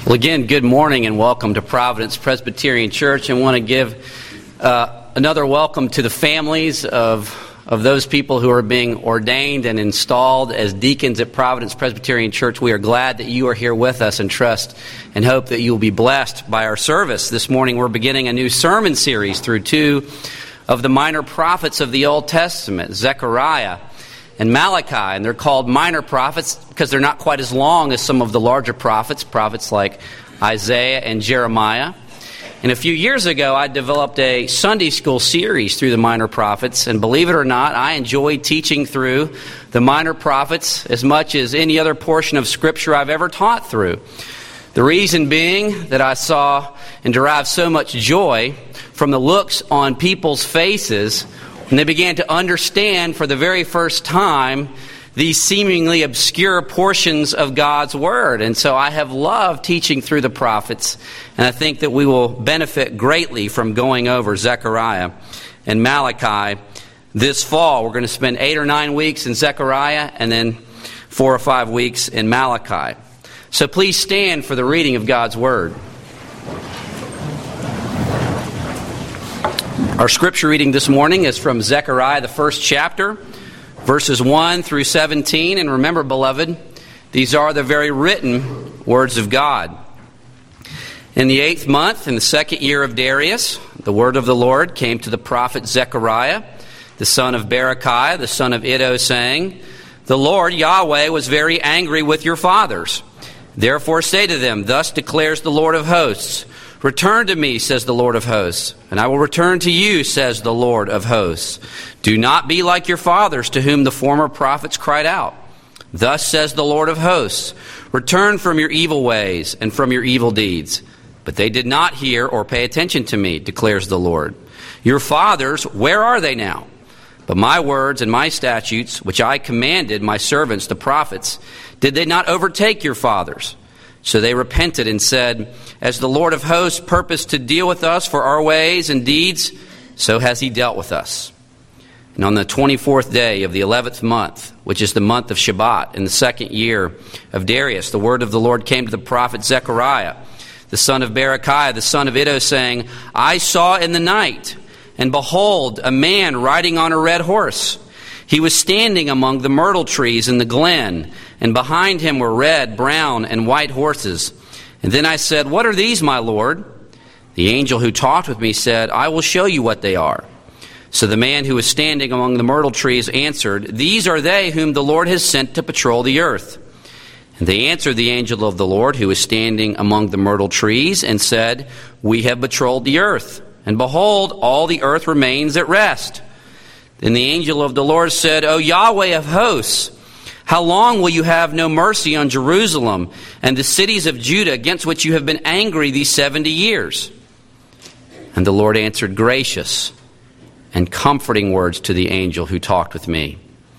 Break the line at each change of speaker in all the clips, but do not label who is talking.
Well, again, good morning and welcome to Providence Presbyterian Church. I want to give another welcome to the families of those people who are being ordained and installed as deacons at Providence Presbyterian Church. We are glad that you are here with us and trust and hope that you will be blessed by our service. This morning we're beginning a new sermon series through two of the minor prophets of the Old Testament, Zechariah and Malachi, and they're called minor prophets because they're not quite as long as some of the larger prophets like Isaiah and Jeremiah. And a few years ago, I developed a Sunday school series through the minor prophets, and believe it or not, I enjoyed teaching through the minor prophets as much as any other portion of Scripture I've ever taught through. The reason being that I saw and derived so much joy from the looks on people's faces when they began to understand for the very first time these seemingly obscure portions of God's Word. And so I have loved teaching through the prophets, and I think that we will benefit greatly from going over Zechariah and Malachi this fall. We're going to spend 8 or 9 weeks in Zechariah and then 4 or 5 weeks in Malachi. So please stand for the reading of God's Word. Our scripture reading this morning is from Zechariah, the first chapter, verses 1 through 17. And remember, beloved, these are the very written words of God. In the 8th month, in the 2nd year of Darius, the word of the Lord came to the prophet Zechariah, the son of Berechiah, the son of Iddo, saying, "The Lord Yahweh was very angry with your fathers. Therefore say to them, thus declares the Lord of hosts, Return to me, says the Lord of hosts, and I will return to you, says the Lord of hosts. Do not be like your fathers, to whom the former prophets cried out. Thus says the Lord of hosts, Return from your evil ways and from your evil deeds. But they did not hear or pay attention to me, declares the Lord. Your fathers, where are they now? But my words and my statutes, which I commanded my servants, the prophets, did they not overtake your fathers? So they repented and said, As the Lord of hosts purposed to deal with us for our ways and deeds, so has he dealt with us. And on the 24th day of the 11th month, which is the month of Shabbat, in the 2nd year of Darius, the word of the Lord came to the prophet Zechariah, the son of Berechiah, the son of Iddo, saying, I saw in the night, and behold, a man riding on a red horse. He was standing among the myrtle trees in the glen, and behind him were red, brown, and white horses. And then I said, What are these, my Lord? The angel who talked with me said, I will show you what they are. So the man who was standing among the myrtle trees answered, These are they whom the Lord has sent to patrol the earth. And they answered the angel of the Lord who was standing among the myrtle trees and said, We have patrolled the earth, and behold, all the earth remains at rest. Then the angel of the Lord said, O Yahweh of hosts, how long will you have no mercy on Jerusalem and the cities of Judah against which you have been angry these 70 years? And the Lord answered gracious and comforting words to the angel who talked with me.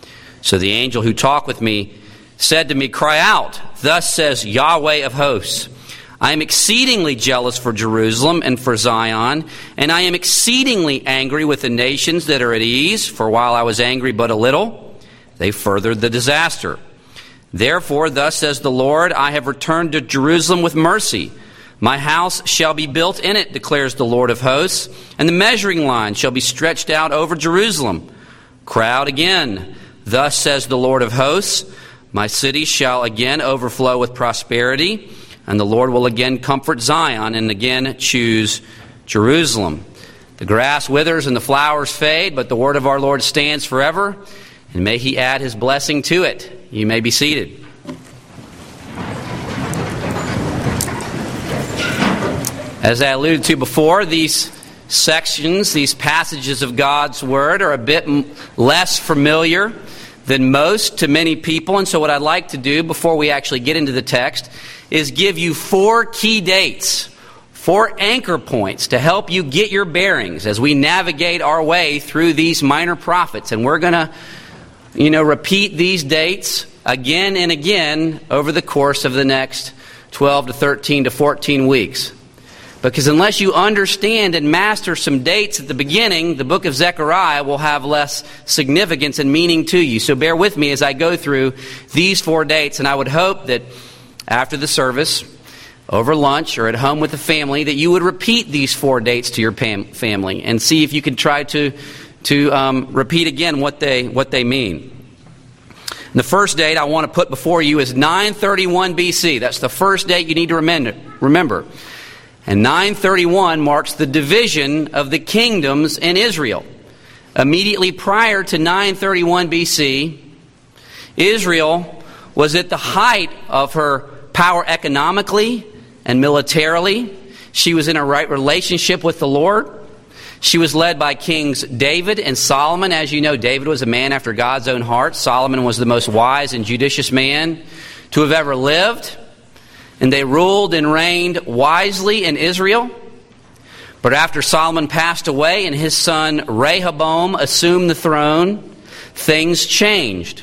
So the angel who talked with me said to me, Cry out, thus says Yahweh of hosts, I am exceedingly jealous for Jerusalem and for Zion, and I am exceedingly angry with the nations that are at ease, for while I was angry but a little, they furthered the disaster. Therefore, thus says the Lord, I have returned to Jerusalem with mercy. My house shall be built in it, declares the Lord of hosts, and the measuring line shall be stretched out over Jerusalem. Cry out again, thus says the Lord of hosts, my city shall again overflow with prosperity, and the Lord will again comfort Zion and again choose Jerusalem. The grass withers and the flowers fade, but the word of our Lord stands forever, and may he add his blessing to it. You may be seated. As I alluded to before, these sections, these passages of God's Word are a bit less familiar than most to many people. And so what I'd like to do before we actually get into the text is give you 4 key dates, 4 anchor points to help you get your bearings as we navigate our way through these minor prophets. And we're going to, repeat these dates again and again over the course of the next 12 to 13 to 14 weeks. Because unless you understand and master some dates at the beginning, the book of Zechariah will have less significance and meaning to you. So bear with me as I go through these 4 dates, and I would hope that after the service over lunch or at home with the family, that you would repeat these 4 dates to your family and see if you could try to repeat again what they mean. The first date I want to put before you is 931 BC. That's the first date you need to remember. And 931 marks the division of the kingdoms in Israel. Immediately prior to 931 BC, Israel was at the height of her power economically and militarily. She was in a right relationship with the Lord. She was led by kings David and Solomon. As you know, David was a man after God's own heart. Solomon was the most wise and judicious man to have ever lived. And they ruled and reigned wisely in Israel. But after Solomon passed away and his son Rehoboam assumed the throne, things changed.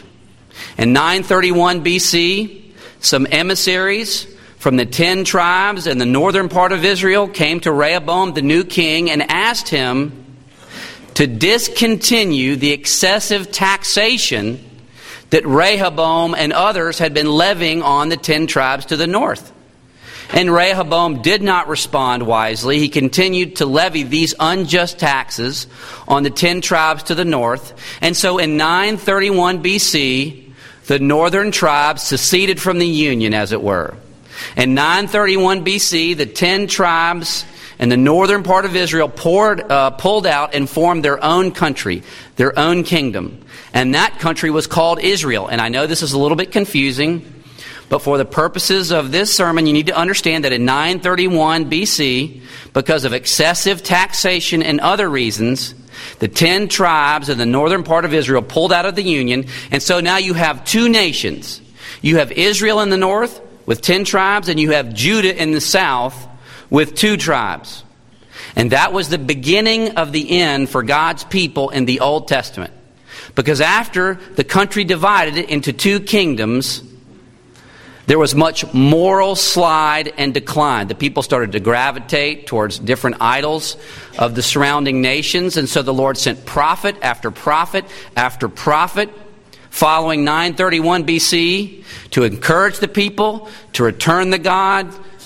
In 931 BC, some emissaries from the 10 tribes in the northern part of Israel came to Rehoboam, the new king, and asked him to discontinue the excessive taxation that Rehoboam and others had been levying on the 10 tribes to the north. And Rehoboam did not respond wisely. He continued to levy these unjust taxes on the 10 tribes to the north. And so in 931 BC, the northern tribes seceded from the union, as it were. In 931 BC, the 10 tribes in the northern part of Israel pulled out and formed their own country, their own kingdom. And that country was called Israel. And I know this is a little bit confusing, but for the purposes of this sermon, you need to understand that in 931 BC, because of excessive taxation and other reasons, the 10 tribes in the northern part of Israel pulled out of the union. And so now you have 2 nations. You have Israel in the north with 10 tribes, and you have Judah in the south with 2 tribes. And that was the beginning of the end for God's people in the Old Testament. Because after the country divided into 2 kingdoms, there was much moral slide and decline. The people started to gravitate towards different idols of the surrounding nations. And so the Lord sent prophet after prophet after prophet following 931 BC to encourage the people to return to the God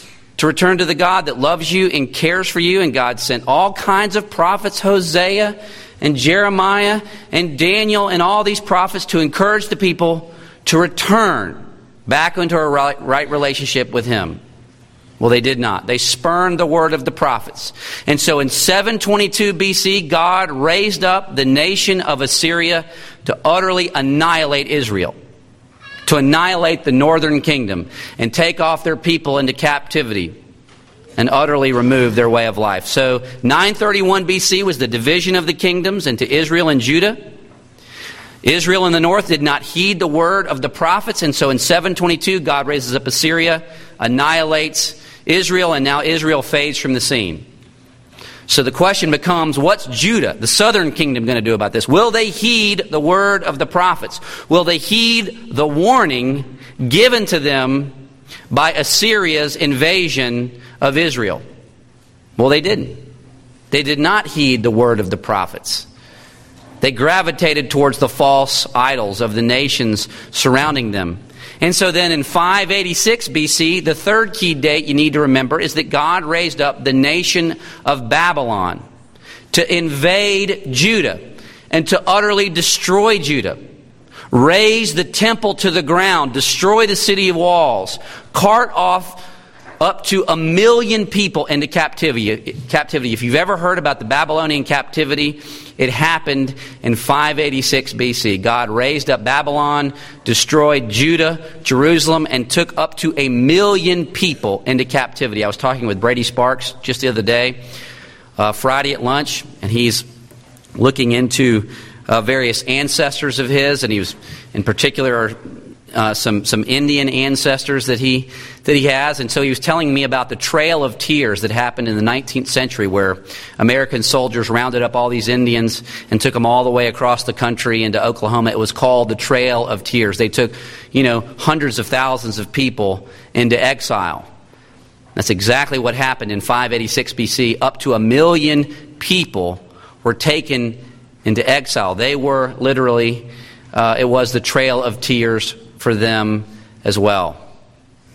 that loves you and cares for you. And God sent all kinds of prophets, Hosea and Jeremiah and Daniel and all these prophets to encourage the people to return back into a right relationship with Him. Well, they did not. They spurned the word of the prophets. And so in 722 BC, God raised up the nation of Assyria to utterly annihilate Israel, to annihilate the northern kingdom and take off their people into captivity and utterly remove their way of life. So 931 BC was the division of the kingdoms into Israel and Judah. Israel in the north did not heed the word of the prophets, and so in 722 God raises up Assyria, annihilates Israel, and now Israel fades from the scene. So the question becomes, what's Judah, the southern kingdom, going to do about this? Will they heed the word of the prophets? Will they heed the warning given to them by Assyria's invasion of Israel? Well, they didn't. They did not heed the word of the prophets. They gravitated towards the false idols of the nations surrounding them. And so then in 586 BC, the third key date you need to remember is that God raised up the nation of Babylon to invade Judah and to utterly destroy Judah, raze the temple to the ground, destroy the city walls, cart off up to 1 million people into captivity. If you've ever heard about the Babylonian captivity, it happened in 586 BC. God raised up Babylon, destroyed Judah, Jerusalem, and took up to 1 million people into captivity. I was talking with Brady Sparks just the other day, Friday at lunch, and he's looking into various ancestors of his, and he was in particular some Indian ancestors that he has. And so he was telling me about the Trail of Tears that happened in the 19th century, where American soldiers rounded up all these Indians and took them all the way across the country into Oklahoma. It was called the Trail of Tears. They took, hundreds of thousands of people into exile. That's exactly what happened in 586 BC. Up to 1 million people were taken into exile. They were literally, it was the Trail of Tears for them as well.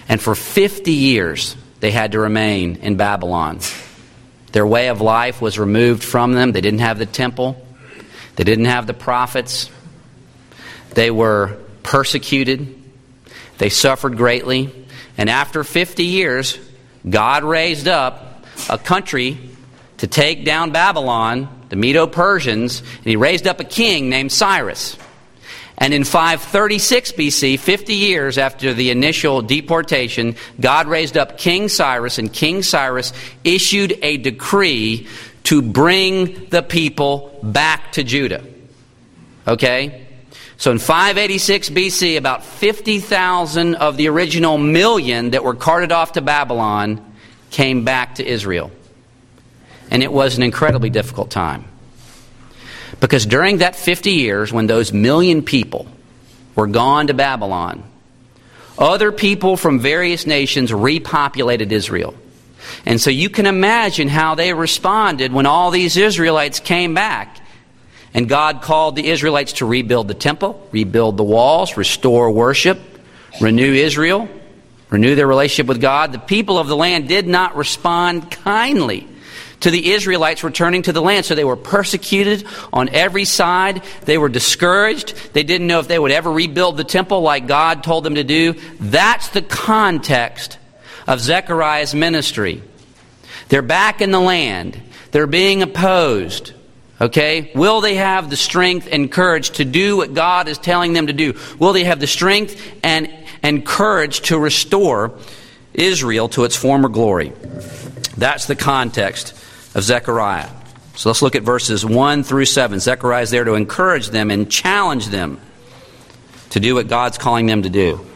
And for 50 years, they had to remain in Babylon. Their way of life was removed from them. They didn't have the temple. They didn't have the prophets. They were persecuted. They suffered greatly. And after 50 years, God raised up a country to take down Babylon, the Medo-Persians, and he raised up a king named Cyrus. And in 536 BC, 50 years after the initial deportation, God raised up King Cyrus, and King Cyrus issued a decree to bring the people back to Judah. Okay? So in 586 BC, about 50,000 of the original million that were carted off to Babylon came back to Israel. And it was an incredibly difficult time. Because during that 50 years, when those million people were gone to Babylon, other people from various nations repopulated Israel. And so you can imagine how they responded when all these Israelites came back. And God called the Israelites to rebuild the temple, rebuild the walls, restore worship, renew Israel, renew their relationship with God. The people of the land did not respond kindly to the Israelites returning to the land. So they were persecuted on every side. They were discouraged. They didn't know if they would ever rebuild the temple like God told them to do. That's the context of Zechariah's ministry. They're back in the land. They're being opposed. Okay? Will they have the strength and courage to do what God is telling them to do? Will they have the strength and courage to restore Israel to its former glory? That's the context of Zechariah. So let's look at verses 1 through 7. Zechariah is there to encourage them and challenge them to do what God's calling them to do.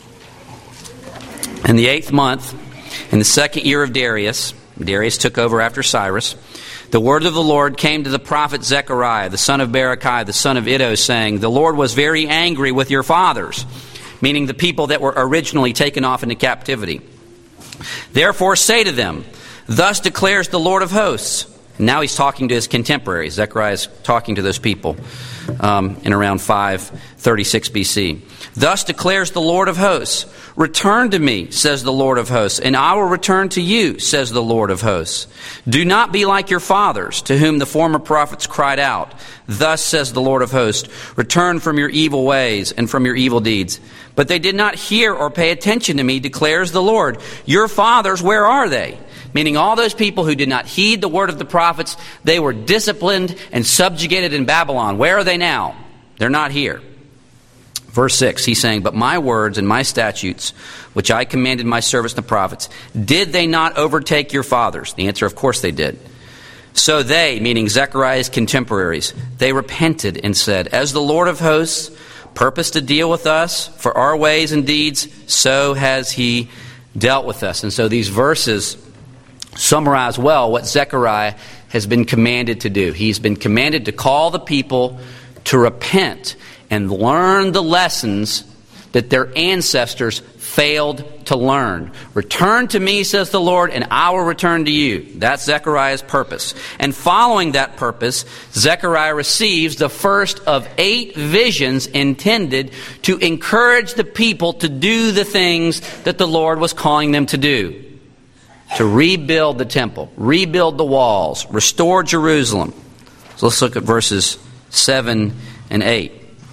In the 8th month, in the 2nd year of Darius took over after Cyrus, the word of the Lord came to the prophet Zechariah, the son of Berechiah, the son of Iddo, saying, "The Lord was very angry with your fathers," meaning the people that were originally taken off into captivity. "Therefore say to them, thus declares the Lord of hosts." Now he's talking to his contemporaries. Zechariah is talking to those people in around 536 BC. "Thus declares the Lord of hosts, return to me, says the Lord of hosts, and I will return to you, says the Lord of hosts. Do not be like your fathers, to whom the former prophets cried out. Thus says the Lord of hosts, return from your evil ways and from your evil deeds. But they did not hear or pay attention to me, declares the Lord. Your fathers, where are they?" Meaning all those people who did not heed the word of the prophets, they were disciplined and subjugated in Babylon. Where are they now? They're not here. Verse 6, he's saying, "But my words and my statutes, which I commanded my servants the prophets, did they not overtake your fathers?" The answer, of course they did. "So they," meaning Zechariah's contemporaries, "they repented and said, as the Lord of hosts purposed to deal with us for our ways and deeds, so has he dealt with us." And so these verses summarize well what Zechariah has been commanded to do. He's been commanded to call the people to repent and learn the lessons that their ancestors failed to learn. "Return to me, says the Lord, and I will return to you." That's Zechariah's purpose. And following that purpose, Zechariah receives the first of 8 visions intended to encourage the people to do the things that the Lord was calling them to do. To rebuild the temple, rebuild the walls, restore Jerusalem. So let's look at verses 7 and 8.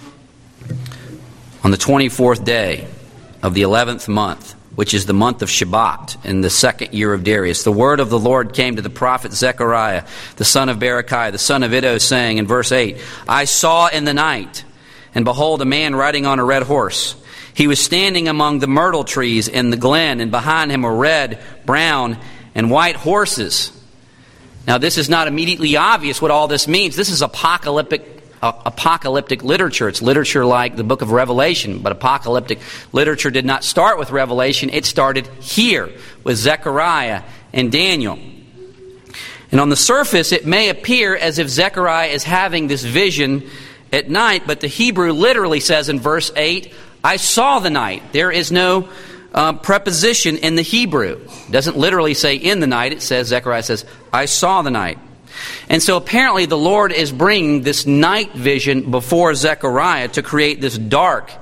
"On the 24th day of the 11th month, which is the month of Shebat, in the 2nd year of Darius, the word of the Lord came to the prophet Zechariah, the son of Berechiah, the son of Iddo, saying," in verse 8, "I saw in the night, and behold, a man riding on a red horse. He was standing among the myrtle trees in the glen, and behind him were red, brown, and white horses." Now, this is not immediately obvious what all this means. This is apocalyptic literature. It's literature like the book of Revelation, but apocalyptic literature did not start with Revelation. It started here with Zechariah and Daniel. And on the surface, it may appear as if Zechariah is having this vision at night, but the Hebrew literally says in verse 8, "I saw the night." There is no preposition in the Hebrew. It doesn't literally say in the night. It says, Zechariah says, "I saw the night." And so apparently the Lord is bringing this night vision before Zechariah to create this dark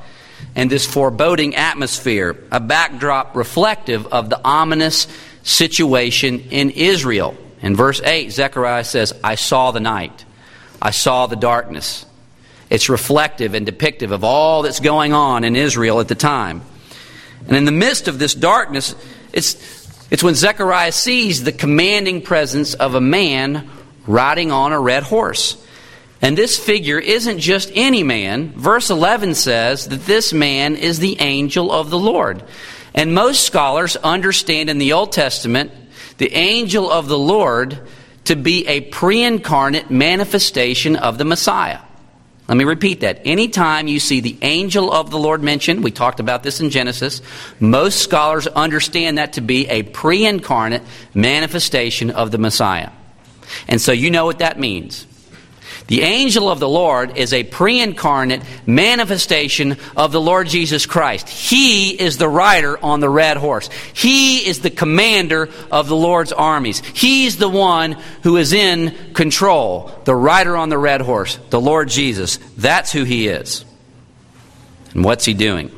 and this foreboding atmosphere, a backdrop reflective of the ominous situation in Israel. In verse 8, Zechariah says, I saw the night. I saw the darkness. It's reflective and depictive of all that's going on in Israel at the time. And in the midst of this darkness, it's when Zechariah sees the commanding presence of a man riding on a red horse. And this figure isn't just any man. Verse 11 says that this man is the angel of the Lord. And most scholars understand in the Old Testament the angel of the Lord to be a pre-incarnate manifestation of the Messiah. Let me repeat that. Anytime you see the angel of the Lord mentioned, we talked about this in Genesis, most scholars understand that to be a pre-incarnate manifestation of the Messiah. And so you know what that means. The angel of the Lord is a pre-incarnate manifestation of the Lord Jesus Christ. He is the rider on the red horse. He is the commander of the Lord's armies. He's the one who is in control, the rider on the red horse, the Lord Jesus. That's who he is. And what's he doing?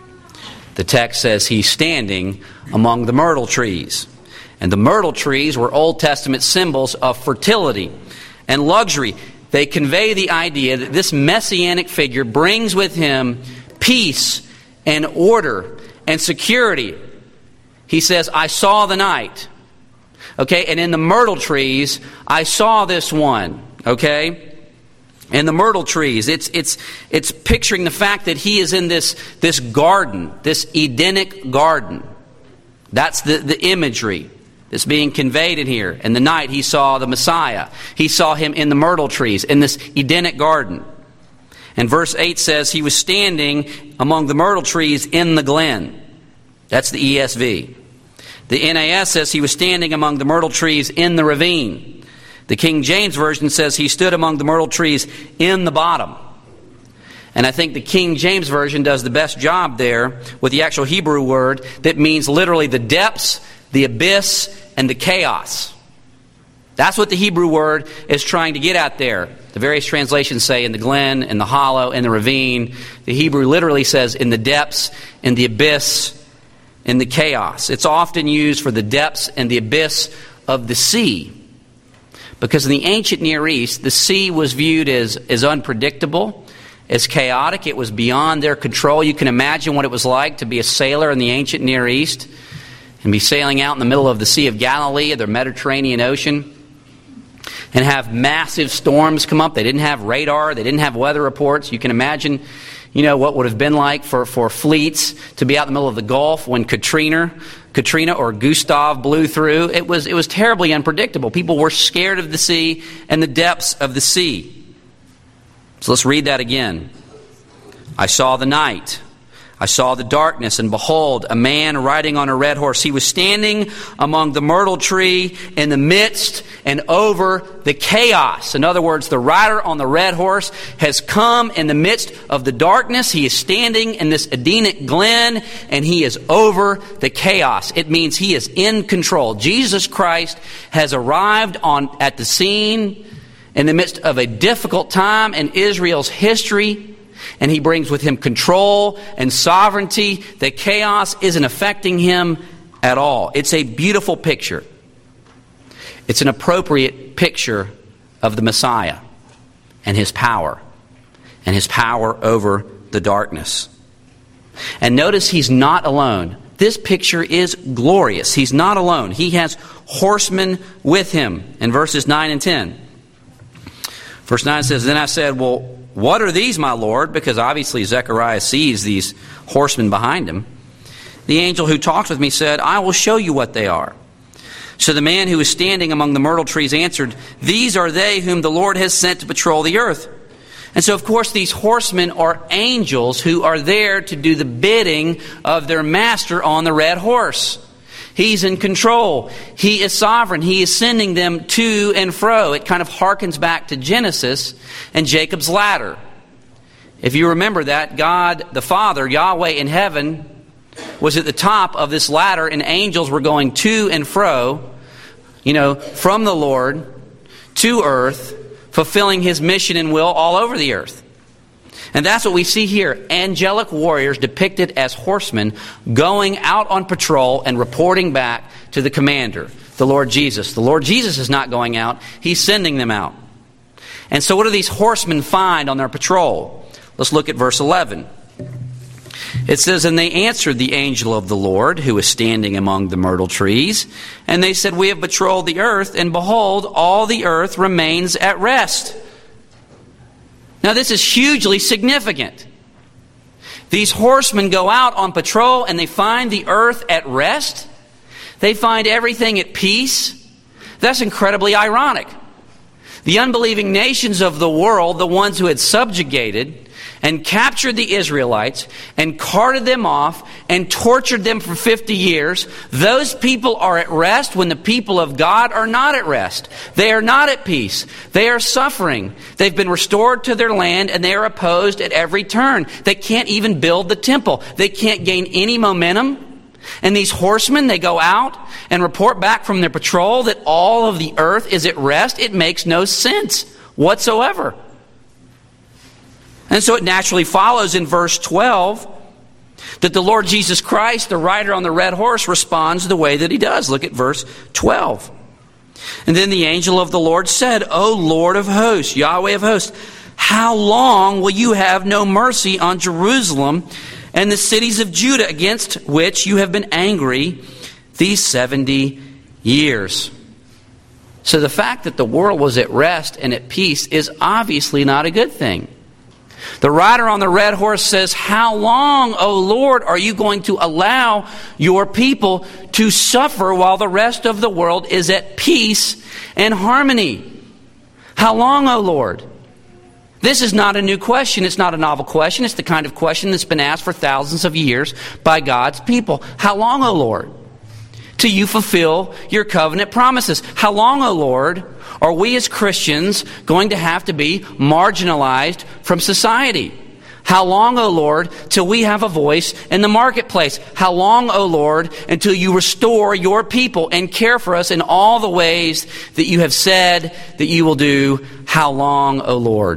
The text says he's standing among the myrtle trees. And the myrtle trees were Old Testament symbols of fertility and luxury. They convey the idea that this messianic figure brings with him peace and order and security. He says, I saw the night. Okay, and in the myrtle trees, I saw this one. Okay? In the myrtle trees, it's picturing the fact that he is in this garden, this Edenic garden. That's the imagery that's being conveyed in here. In the night, he saw the Messiah. He saw him in the myrtle trees, in this Edenic garden. And verse 8 says he was standing among the myrtle trees in the glen. That's the ESV. The NAS says he was standing among the myrtle trees in the ravine. The King James Version says he stood among the myrtle trees in the bottom. And I think the King James Version does the best job there with the actual Hebrew word that means literally the depths, the abyss, and the chaos. That's what the Hebrew word is trying to get at there. The various translations say in the glen, in the hollow, in the ravine. The Hebrew literally says in the depths, in the abyss, in the chaos. It's often used for the depths and the abyss of the sea. Because in the ancient Near East, the sea was viewed as unpredictable, as chaotic. It was beyond their control. You can imagine what it was like to be a sailor in the ancient Near East and be sailing out in the middle of the Sea of Galilee, or the Mediterranean Ocean, and have massive storms come up. They didn't have radar. They didn't have weather reports. You can imagine, what would have been like for fleets to be out in the middle of the Gulf when Katrina or Gustav blew through. It was terribly unpredictable. People were scared of the sea and the depths of the sea. So let's read that again. I saw the night. I saw the darkness, and behold, a man riding on a red horse. He was standing among the myrtle tree in the midst and over the chaos. In other words, the rider on the red horse has come in the midst of the darkness. He is standing in this Edenic glen, and he is over the chaos. It means he is in control. Jesus Christ has arrived at the scene in the midst of a difficult time in Israel's history. And he brings with him control and sovereignty. The chaos isn't affecting him at all. It's a beautiful picture. It's an appropriate picture of the Messiah and his power over the darkness. And notice he's not alone. This picture is glorious. He's not alone. He has horsemen with him in verses 9 and 10. Verse 9 says, Then I said, well, what are these, my Lord? Because obviously Zechariah sees these horsemen behind him. The angel who talked with me said, I will show you what they are. So the man who was standing among the myrtle trees answered, These are they whom the Lord has sent to patrol the earth. And so, of course, these horsemen are angels who are there to do the bidding of their master on the red horse. He's in control. He is sovereign. He is sending them to and fro. It kind of harkens back to Genesis and Jacob's ladder. If you remember that, God the Father, Yahweh in heaven, was at the top of this ladder, and angels were going to and fro, from the Lord to earth, fulfilling his mission and will all over the earth. And that's what we see here. Angelic warriors depicted as horsemen going out on patrol and reporting back to the commander, the Lord Jesus. The Lord Jesus is not going out. He's sending them out. And so what do these horsemen find on their patrol? Let's look at verse 11. It says, "And they answered the angel of the Lord, who was standing among the myrtle trees. And they said, We have patrolled the earth, and behold, all the earth remains at rest." Now this is hugely significant. These horsemen go out on patrol and they find the earth at rest. They find everything at peace. That's incredibly ironic. The unbelieving nations of the world, the ones who had subjugated and captured the Israelites and carted them off and tortured them for 50 years, those people are at rest when the people of God are not at rest. They are not at peace. They are suffering. They've been restored to their land and they are opposed at every turn. They can't even build the temple. They can't gain any momentum. And these horsemen, they go out and report back from their patrol that all of the earth is at rest. It makes no sense whatsoever. And so it naturally follows in verse 12 that the Lord Jesus Christ, the rider on the red horse, responds the way that he does. Look at verse 12. "And then the angel of the Lord said, O Lord of hosts, Yahweh of hosts, how long will you have no mercy on Jerusalem and the cities of Judah, against which you have been angry these 70 years?" So the fact that the world was at rest and at peace is obviously not a good thing. The rider on the red horse says, "How long, O Lord, are you going to allow your people to suffer while the rest of the world is at peace and harmony? How long, O Lord?" This is not a new question. It's not a novel question. It's the kind of question that's been asked for thousands of years by God's people. How long, O Lord, till you fulfill your covenant promises? How long, O Lord, are we as Christians going to have to be marginalized from society? How long, O Lord, till we have a voice in the marketplace? How long, O Lord, until you restore your people and care for us in all the ways that you have said that you will do? How long, O Lord,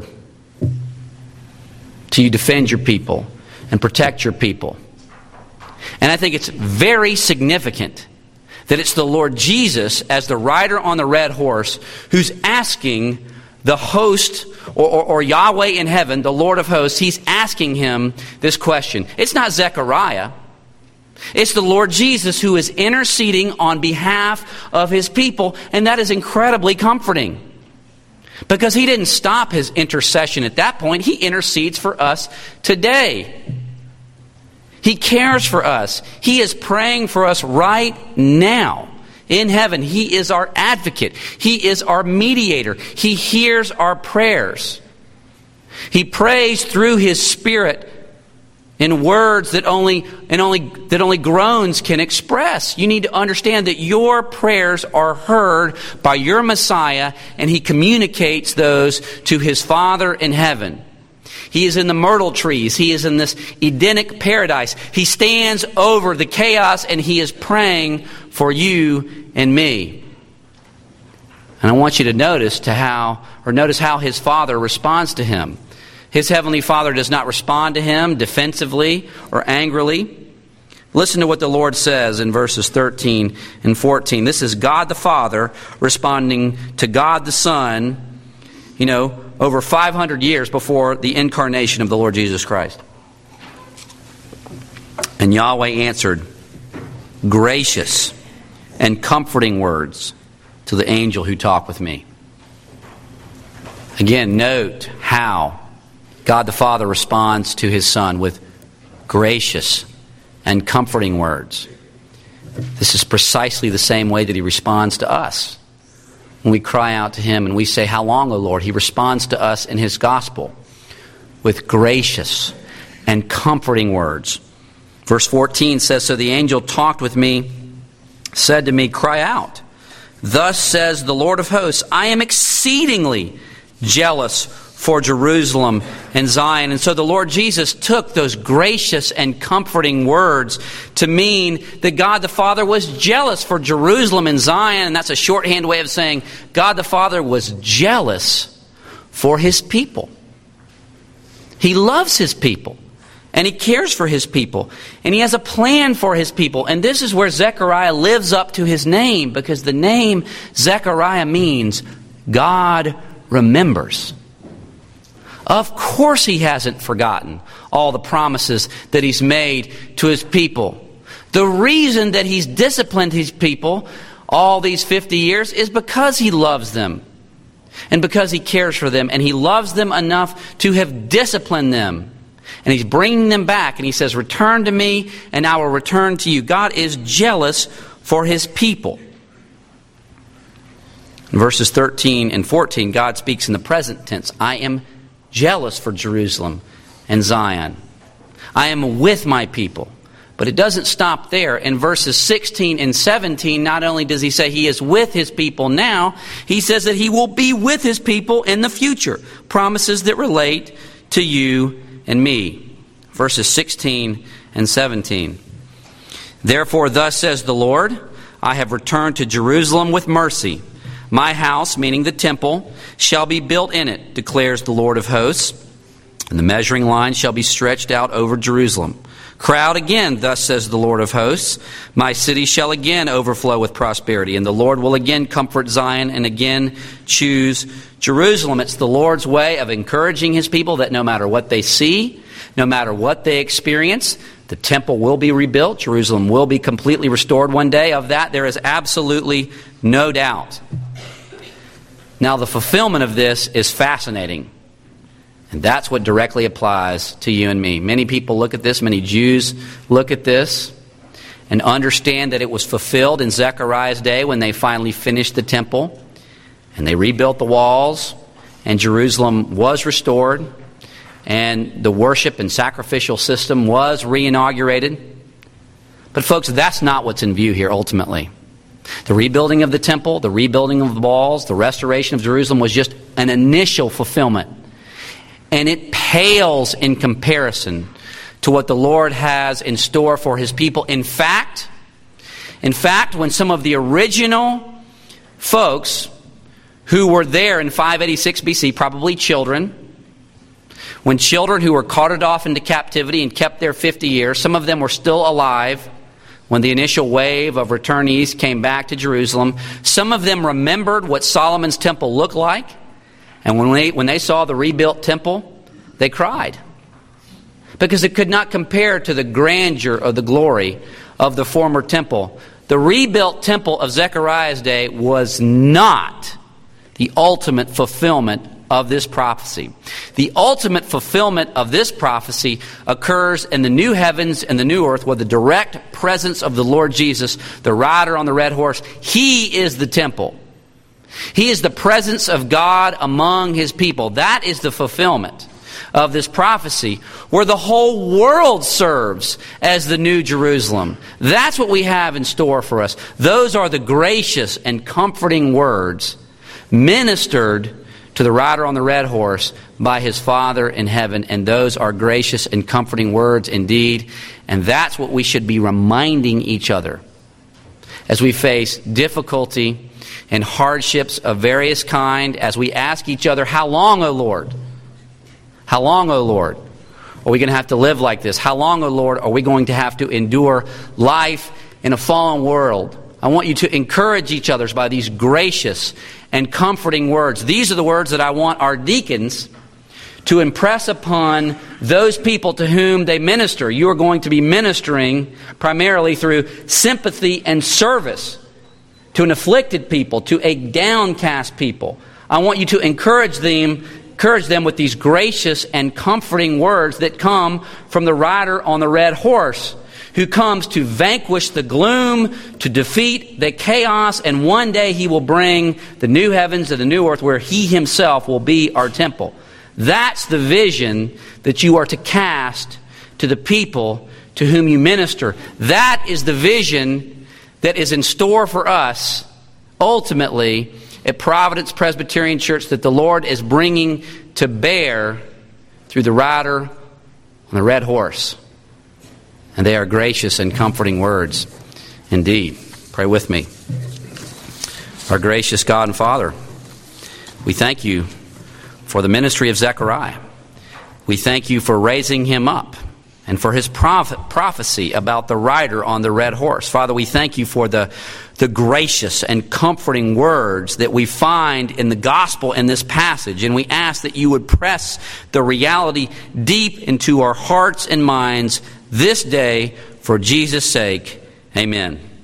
till you defend your people and protect your people? And I think it's very significant that it's the Lord Jesus, as the rider on the red horse, who's asking the host, or Yahweh in heaven, the Lord of hosts, he's asking him this question. It's not Zechariah. It's the Lord Jesus who is interceding on behalf of his people, and that is incredibly comforting. Because he didn't stop his intercession at that point. He intercedes for us today. He cares for us. He is praying for us right now in heaven. He is our advocate. He is our mediator. He hears our prayers. He prays through his Spirit in words that only groans can express. You need to understand that your prayers are heard by your Messiah, and he communicates those to his Father in heaven. He is in the myrtle trees. He is in this Edenic paradise. He stands over the chaos and he is praying for you and me. And I want you to notice how his Father responds to him. His heavenly Father does not respond to him defensively or angrily. Listen to what the Lord says in verses 13 and 14. This is God the Father responding to God the Son, over 500 years before the incarnation of the Lord Jesus Christ. "And Yahweh answered gracious and comforting words to the angel who talked with me." Again, note how God the Father responds to his Son with gracious and comforting words. This is precisely the same way that he responds to us. When we cry out to him and we say, "How long, O Lord?" he responds to us in his gospel with gracious and comforting words. Verse 14 says, "So the angel talked with me, said to me, 'Cry out. Thus says the Lord of hosts, I am exceedingly jealous for Jerusalem and Zion.'" And so the Lord Jesus took those gracious and comforting words to mean that God the Father was jealous for Jerusalem and Zion. And that's a shorthand way of saying God the Father was jealous for his people. He loves his people. And he cares for his people. And he has a plan for his people. And this is where Zechariah lives up to his name, because the name Zechariah means God remembers. Of course he hasn't forgotten all the promises that he's made to his people. The reason that he's disciplined his people all these 50 years is because he loves them. And because he cares for them. And he loves them enough to have disciplined them. And he's bringing them back. And he says, return to me and I will return to you. God is jealous for his people. In verses 13 and 14, God speaks in the present tense. I am jealous for Jerusalem and Zion. I am with my people. But it doesn't stop there. In verses 16 and 17, not only does he say he is with his people now, he says that he will be with his people in the future. Promises that relate to you and me. Verses 16 and 17. Therefore, thus says the Lord, I have returned to Jerusalem with mercy. My house, meaning the temple, shall be built in it, declares the Lord of hosts. And the measuring line shall be stretched out over Jerusalem. Crowd again, thus says the Lord of hosts. My city shall again overflow with prosperity, and the Lord will again comfort Zion and again choose Jerusalem. It's the Lord's way of encouraging his people that no matter what they see, no matter what they experience, the temple will be rebuilt. Jerusalem will be completely restored one day. Of that, there is absolutely no doubt. Now, the fulfillment of this is fascinating. And that's what directly applies to you and me. Many people look at this, many Jews look at this and understand that it was fulfilled in Zechariah's day when they finally finished the temple and they rebuilt the walls and Jerusalem was restored and the worship and sacrificial system was reinaugurated. But folks, that's not what's in view here ultimately. The rebuilding of the temple, the rebuilding of the walls, the restoration of Jerusalem was just an initial fulfillment. And it pales in comparison to what the Lord has in store for his people. In fact, when some of the original folks who were there in 586 BC, probably children, when children who were carted off into captivity and kept there 50 years, some of them were still alive when the initial wave of returnees came back to Jerusalem. Some of them remembered what Solomon's temple looked like. And when they saw the rebuilt temple, they cried. Because it could not compare to the grandeur of the glory of the former temple. The rebuilt temple of Zechariah's day was not the ultimate fulfillment of this prophecy. The ultimate fulfillment of this prophecy occurs in the new heavens and the new earth with the direct presence of the Lord Jesus, the rider on the red horse. He is the temple. He is the presence of God among his people. That is the fulfillment of this prophecy, where the whole world serves as the new Jerusalem. That's what we have in store for us. Those are the gracious and comforting words ministered to the rider on the red horse by his Father in heaven. And those are gracious and comforting words indeed. And that's what we should be reminding each other as we face difficulty and hardships of various kind, as we ask each other, how long, O Lord? How long, O Lord, are we going to have to live like this? How long, O Lord, are we going to have to endure life in a fallen world? I want you to encourage each other by these gracious and comforting words. These are the words that I want our deacons to impress upon those people to whom they minister. You are going to be ministering primarily through sympathy and service to an afflicted people, to a downcast people. I want you to encourage them with these gracious and comforting words that come from the rider on the red horse, who comes to vanquish the gloom, to defeat the chaos, and one day he will bring the new heavens and the new earth where he himself will be our temple. That's the vision that you are to cast to the people to whom you minister. That is the vision that is in store for us, ultimately, at Providence Presbyterian Church, that the Lord is bringing to bear through the rider on the red horse. And they are gracious and comforting words indeed. Pray with me. Our gracious God and Father, we thank you for the ministry of Zechariah. We thank you for raising him up and for his prophecy about the rider on the red horse. Father, we thank you for the gracious and comforting words that we find in the gospel in this passage. And we ask that you would press the reality deep into our hearts and minds this day for Jesus' sake. Amen.